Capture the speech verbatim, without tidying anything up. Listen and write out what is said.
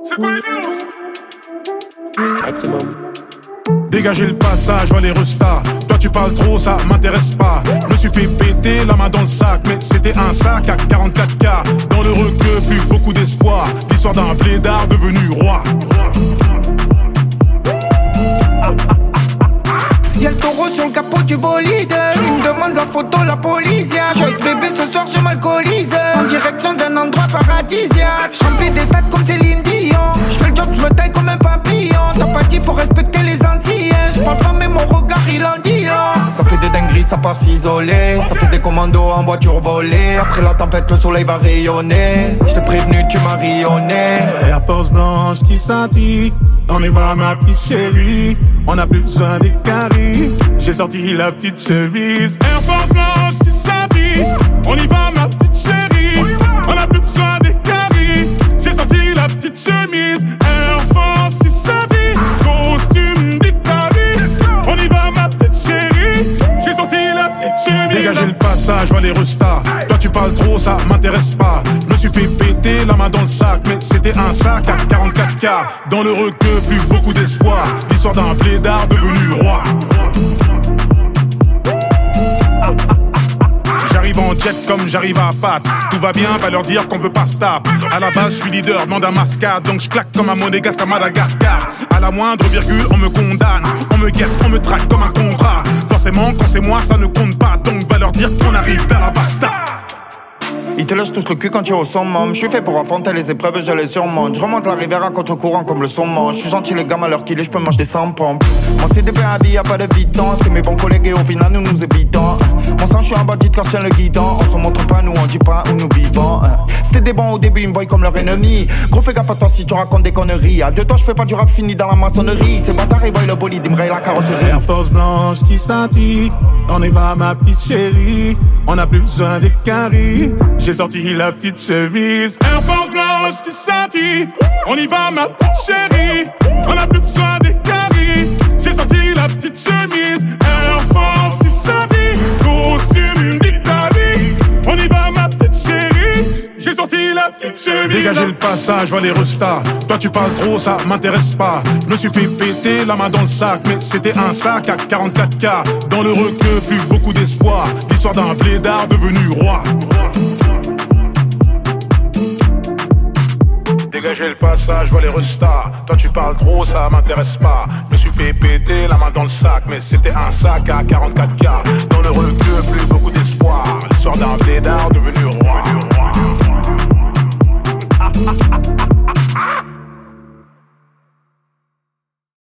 Maximum. Dégagez le passage, vois les restas. Toi tu parles trop, ça m'intéresse pas. Je me suis fait péter la main dans le sac, mais c'était un sac à quarante-quatre K. Dans le requeu, plus beaucoup d'espoir. L'histoire d'un blédard devenu roi. Y'a le taureau sur le capot du bolide. Il me demande la photo, la police. J'suis avec bébé ce soir, je m'alcoolise. En direction d'un endroit paradisiaque. J'remplis des stades comme Céline Dion. J'fais le job, j'me taille comme un papillon. T'as pas dit, faut respecter les anciens. J'parle pas mais mon regard il en dit long. Ça fait des dingueries, ça part s'isoler. Ça fait des commandos en voiture volée. Après la tempête, le soleil va rayonner. J't'ai prévenu, tu m'as rayonné. Air Force blanche qui scintille. On y va ma petite chérie. On a plus besoin des caries. J'ai sorti la petite chemise. Air Force blanche qui scintille. On y va ma petite chérie. On a plus besoin des caries. J'ai sorti la petite chemise. Air Force qui scintille. Costume d'Italie. On y va ma petite chérie. J'ai sorti la petite chemise. Dégagez le passage, vois les restas. Toi tu parles trop, ça m'intéresse pas. Je me suis fait péter la main dans le sac, mais c'était un sac à quarante-quatre K. Dans le requeu, plus beaucoup d'espoir. L'histoire d'un blédard devenu roi. J'arrive en jet comme j'arrive à Pâques. Tout va bien, va leur dire qu'on veut pas stop. À la base, je suis leader, demande un mascade. Donc je claque comme un monégasque à Madagascar. À la moindre virgule, on me condamne. On me guette, on me traque comme un contrat. Forcément, quand c'est moi, ça ne compte pas. Donc va leur dire qu'on arrive dans la basta. Ils te lâchent tous le cul quand tu es au summum. Je suis fait pour affronter les épreuves, je les surmonte. Je remonte la rivière à contre-courant comme le saumon. Je suis gentil les gamins à l'heure qu'il est, je peux manger des sans pompes. Mon C D P à vie, y'a pas de vitance. C'est mes bons collègues et au final nous nous évitons. Mon sang, je suis un bandit quand je tiens le guidon. On se montre pas, nous on dit pas où nous vivons. C'était des bons au début, ils me voient comme leur ennemi. Gros fais gaffe à toi si tu racontes des conneries. À deux temps, je fais pas du rap fini dans la maçonnerie. Ces bâtards ils voient le bolide, ils me rayent la carrosserie. Air Force blanche qui scintille. On y va ma petite chérie. On a plus besoin des caries. J'ai sorti la petite chemise. Air Force blanche qui scintille. On y va ma petite chérie. On a plus besoin des caries. J'ai sorti la petite chemise. Air Force qui scintille. Costume d'Italie. On y va ma petite chérie. J'ai sorti la petite chemise. Dégagez le passage, vois les restas. Toi tu parles trop, ça m'intéresse pas. Je me suis fait péter la main dans le sac, mais c'était un sac à quarante-quatre K. Dans le requeu, plus beaucoup d'espoir. L'histoire d'un blédard devenu roi. Dégagez le passage, vois les restas. Toi tu parles trop, ça m'intéresse pas. Je me suis fait péter la main dans le sac, mais c'était un sac à quarante-quatre K. Dans le requeu, plus beaucoup d'espoir. L'histoire d'un blédard devenu roi.